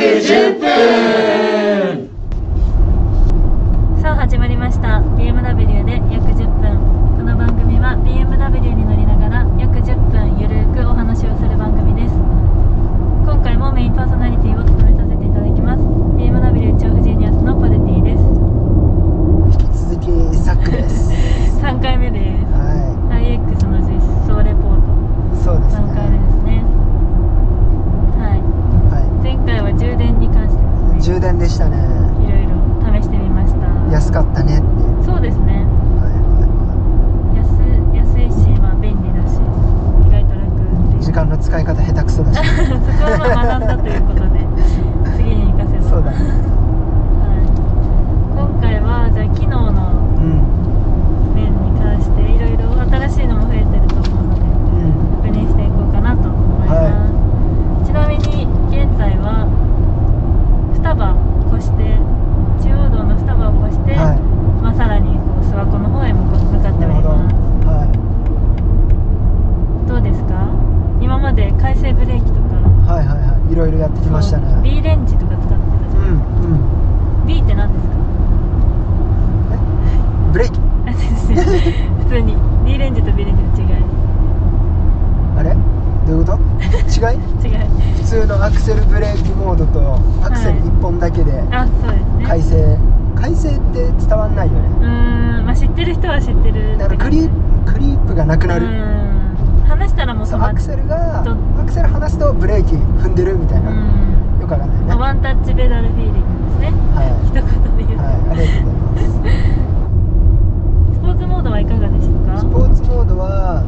10分。 さあ始まりました BMW で約10分。この番組は BMW に乗りながら約10分ゆるくお話をする番組です。今回もメインパーソナリティを務めさせていただきます BMW 調布ジーニアスのポルティです。 引き続きサックです 3回目です。 は iX の実装レポートい、そうですね。 3回目ですね。前回は充電に関してですね、 充電でしたね。 いろいろ試してみました。 安かったねって。 そうですね。 はい安いし、まあ便利だし、意外と楽っていう。 時間の使い方下手くそだしそこはまあ学んだということで次に活かせば。 そうだね。 はい。今回はじゃあ機能の面に関していろいろ新しいのも増えてると思うので確認していこうかなと思います。ちなみに現在は双葉越して中央道の双葉を越して、まあ、さらにこう諏訪湖の方へ向かっております。どうですか？今まで回生ブレーキとかいろいろやってきましたね。 B レンジとか使ってたじゃないですか。B って何ですか？ ブレーキ普通に D レンジと B レンジの違い。 あれどういうこと？違い普通のアクセルブレーキモードとアクセル1本だけであ、そうですね。 回生って伝わんないよね。 まあ知ってる人は知ってる。 だからクリープがなくなる。 離したらもう止まる。 アクセル離すとブレーキ踏んでるみたいな。よくわかんないね。 ワンタッチペダルフィーリングですね。一言で言うと。 ありがとうございます。 スポーツモードはいかがでしたか？ スポーツモードは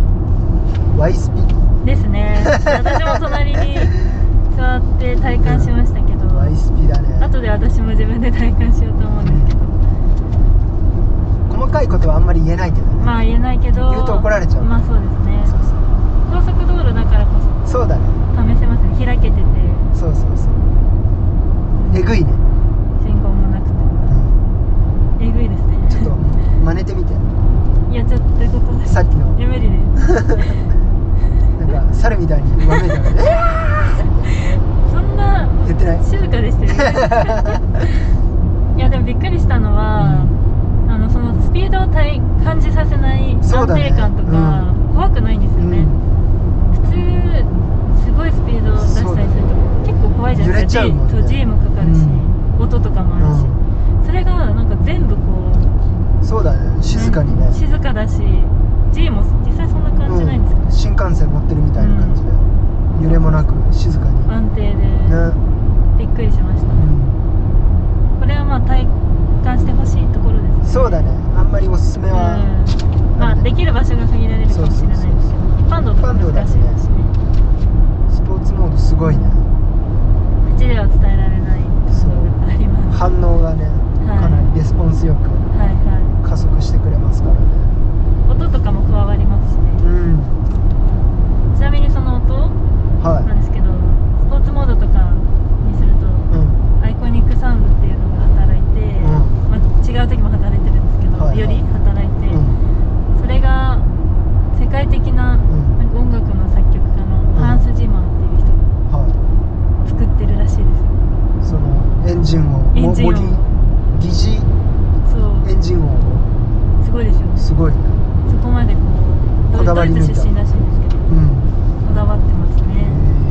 Y スピですね。私も隣に座って体感しましたけど、 Y スピだね。 後で私も自分で体感しようと思うんですけど、 細かいことはあんまり言えないけどね。 まあ言えないけど、 言うと怒られちゃう。 まあそうですね。高速道路だからこそそうだね、 試せますね。開けてて、 そうえぐいね。 信号もなくて、えぐいですね。 ちょっと真似てみて。 いやちょっとということでさっきの無理ですなんか猿みたいにわめいたからそんな言ってない。 静かでしたよねいやでもびっくりしたのは、そのスピードを感じさせない安定感とか、怖くないんですよね。普通すごいスピードを出したりすると結構怖いじゃないですか。G もかかるし、音とかもあるし、それがなんか全部こう、 そうだね、静かにね、 静かだし、G も実際そんな感じないんですか？ 新幹線乗ってるみたいな感じで、揺れもなく静かに安定で、びっくりしました。これはまあ体感してほしいところですね。 そうだね、あんまりおすすめは、 まあできる場所が限られるかもしれないですけど、一般道とか難しいですしね。 スポーツモードすごいね。 口では伝えられないところがあります。 反応がね、かなりレスポンスよく加速してくれますからね。 音とかも加わりますしね。ちなみにその音なんですけど、スポーツモードとかにすると、アイコニックサウンドっていうのが働いて、まあ、違う時も働いてるんですけど、より働いて、それが世界的な、なんか音楽の作曲家のハンス・ジマーっていう人が作ってるらしいですよ。 そのエンジン音、疑似エンジン音、 すごいでしょ。 すごいね。 そこまでこうドイツ出身らしいんですけど、こだわってますね。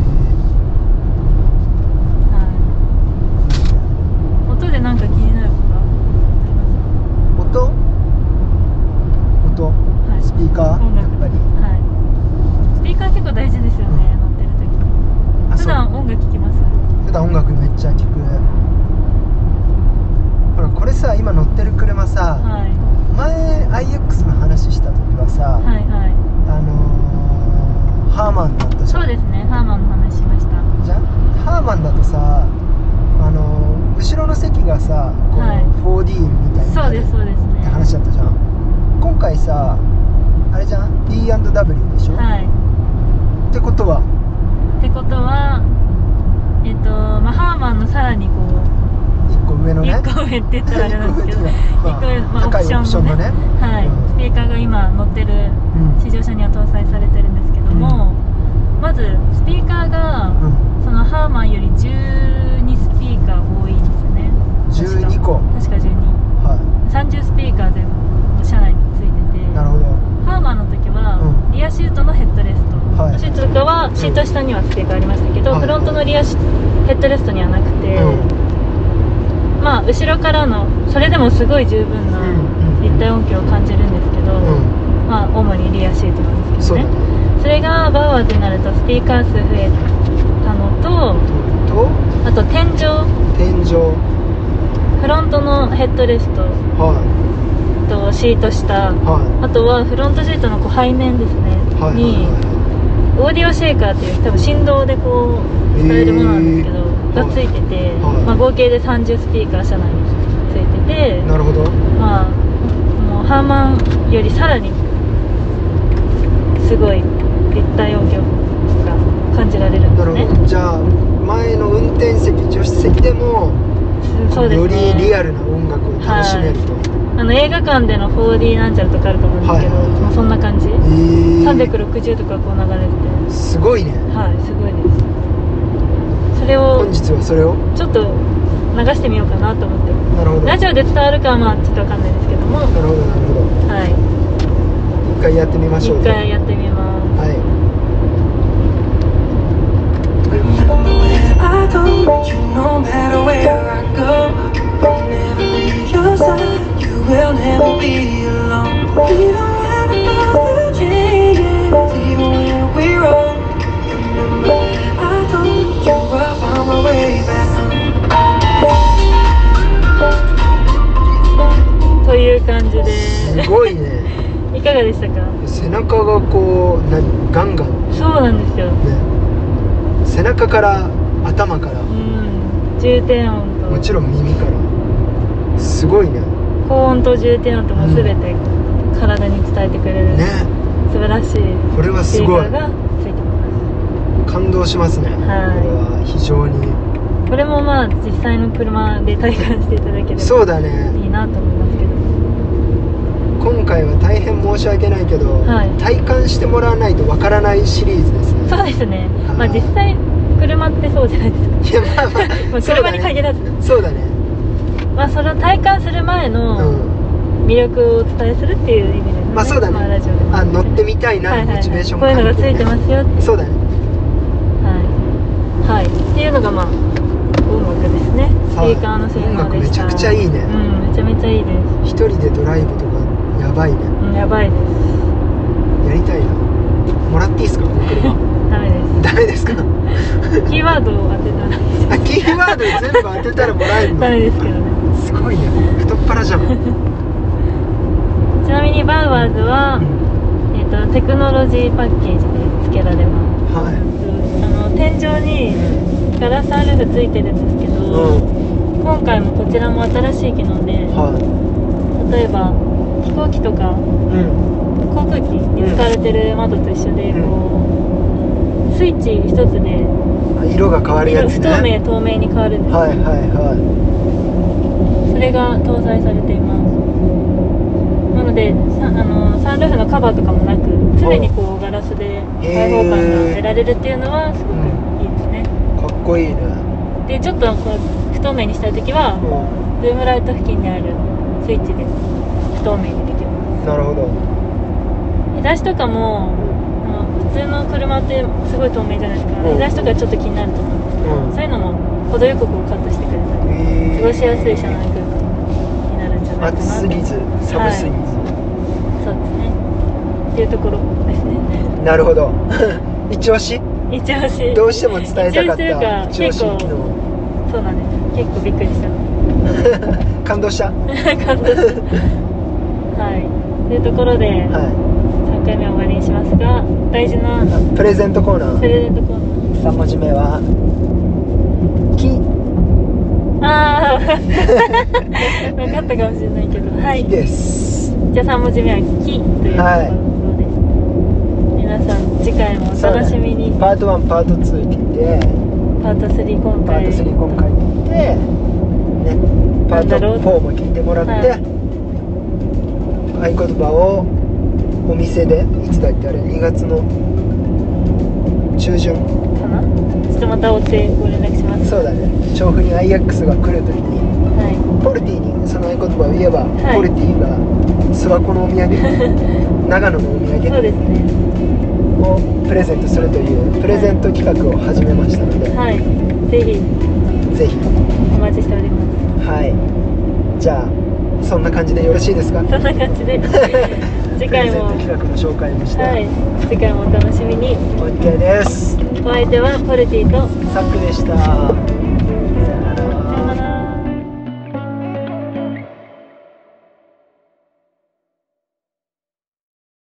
音でなんか気になることありますか？音、スピーカー、やっぱり。スピーカー結構大事ですよね、乗ってる時に。普段音楽聴きます？ 普段音楽めっちゃ聴く。ほらこれさ、今乗ってる車さ、前 iX の話した時はさ、ハーマンだったじゃん。 そうですね、ハーマンの話しました。 じゃん。ハーマンだとさ、後ろの席がさ、こう 4D みたいなって話だったじゃん。今回さ、あれじゃん、 B&W でしょ。ってことはまあ、ハーマンのさらにこう 1個上のね、 1個上って言ったらあれなんですけど、1個上、まあ、オプションのね、スピーカーが今乗ってる試乗車には搭載されてるんですけども、まずスピーカーがそのハーマンより12スピーカー多いんですよね。 12個。 確か12、 は 30スピーカー全部車内についてて、 い。なるほど。 ハーマーの時は、リアシートのヘッドレスト、 はいシートとかはシート下にはスピーカーありましたけど、 はいフロントのヘッドレストにはなくて、まあ後ろからのそれでもすごい十分な立体音響を感じるんですけど、まあ主にリアシートなんですけどね。それがバウアーズになるとスピーカー数増えたのと、あと天井、フロントのヘッドレストとシート下、あとはフロントシートの背面ですね、にオーディオシェーカーっていう多分振動でこう使えるものなんですけど、がついてて、まあ、合計で30スピーカー車内についてて、 なるほど。 まあもうハーマンよりさらにすごい立体音響が感じられるんですね。 なるほど。じゃあ前の運転席、助手席でもそうですね、 よりリアルな音楽を楽しめると。 映画館での 4D なんちゃらとかあると思うんですけど、まあそんな感じ、360とかこう流れててすごいね。 はい、すごいです。それを本日はそれをちょっと流してみようかなと思って。 なるほど。 ラジオで伝わるかはまあちょっとわかんないですけども、 なるほどなるほど。 はい、 一回やってみましょう。 一回やってみます。 はい。 I go, you no matter where I go, I'll never leave your side. You will never be alone. We don't have enough changes, even when we roll. Remember, I told you I found my way back home. という感じですごいね。 いかがでしたか？ 背中がこうガンガンそうなんですよ、 ね。背中から頭から、 重低音ともちろん耳から、すごいね。 高音と重低音とも全て体に伝えてくれる、 ね。 素晴らしいこれはスピーすごい。 カーがついてます。 感動しますね。これは非常に。 これもまあ実際の車で体感していただければそうだね。 いいなと思いますけど、 今回は大変申し訳ないけど、体感してもらわないとわからないシリーズですね。 そうですね。まあ実際車ってそうじゃないですか。 いやまあまあ車に限らず。 そうだね。 まあその体感する前の魅力をお伝えするっていう意味ですね。 まあそうだね。 ラジオで乗ってみたいなモチベーションこういうのがついてますよって。 そうだね。 はいっていうのがまあ音楽ですね。スピーカーの性能でした。 音楽めちゃくちゃいいね。 めちゃめちゃいいです。 一人でドライブとかやばいね。 やばいです。 やりたいな。もらっていいですか？ ダメです。 ダメですか？ キーワードを当てたらキーワード全部当てたらもらえるの？ ダメですけどね。 すごいね。太っ腹じゃん。 ちなみにバウアーズは、テクノロジーパッケージで付けられます。 はい。 天井にガラスアルフついてるんですけど、今回もこちらも新しい機能で、例えば飛行機とか、航空機に使われてる窓と一緒で、こうスイッチ一つで色が変わるやつね。 透明に変わるんです。それが搭載されています。なのでサンルーフのカバーとかもなく、常にこうガラスで開放感が得られるっていうのはすごくいいですね。 かっこいいね。 でちょっとこう不透明にしたい時は、ルームライト付近にあるスイッチで不透明にできます。 なるほど。 日差しとかも、普通の車ってすごい透明じゃないですか。日差しとかちょっと気になると思うんですけど、そういうのも程よくこうカットしてくれたり、過ごしやすい車内空間になるんじゃないかなと。 暑すぎず寒すぎず、 そうですねっていうところですね。 なるほど。一押しどうしても伝えたかった一押し機能。 そうなんです。結構びっくりした感動した感動したはいというところで、3回目終わりにしますが、大事なプレゼントコーナー。3文字目は「き」。 ああ分かったかもしれないけど、はいです。 じゃあ3文字目は「き」というところで、皆さん次回もお楽しみに。 パート1パート2聞いて、 パート3今回聞いてね、パート4も聞いてもらって、合言葉をお店でいつだっけ、あれ2月の中旬かな、 日また追ってご連絡します。 そうだね。調布に IX が来るときに、 はポルティにその合言葉を言えば、 はいポルティが諏訪湖のお土産長野のお土い。そう産ですね。 をプレゼントするというプレゼント企画を始めましたので、 はい。ぜひぜひ。 お待ちしております。 はい。じゃあそんな感じでよろしいですか？ そんな感じで次回もプレゼント企画の紹介もして、 はい。次回もお楽しみに。 OK です。 お相手はポルティとサックでした。